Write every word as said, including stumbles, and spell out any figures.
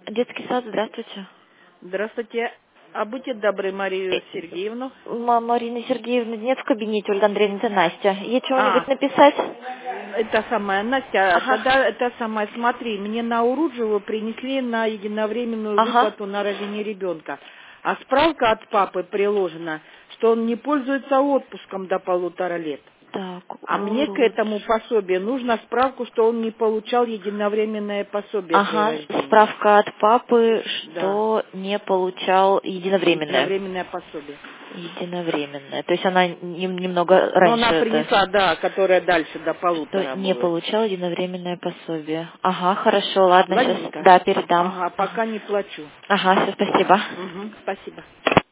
Детский сад, здравствуйте. Здравствуйте. А будьте добры, Э, Марию Сергеевну. Ма- Марины Сергеевны нет в кабинете, Ольга Андреевна, это Настя. Ей А, чего-нибудь написать? это самая Настя. Ага, Тогда это самая, смотри, мне на Уруджеву принесли на единовременную ага. выплату на рождение ребенка. А справка от папы приложена, что он не пользуется отпуском до полутора лет. Так, А мне к урод. этому пособию нужно справку, что он не получал единовременное пособие при Ага, рождении. справка от папы, Да, что не получал единовременное. единовременное пособие. Единовременное. То есть она нем- немного Но раньше она это, принесла, да, которая дальше до что полутора не будет. получал единовременное пособие. Ага, хорошо, ладно, сейчас, Ладненько. да, передам. Ага, Ага, пока не плачу. ага, все, спасибо. Угу, спасибо.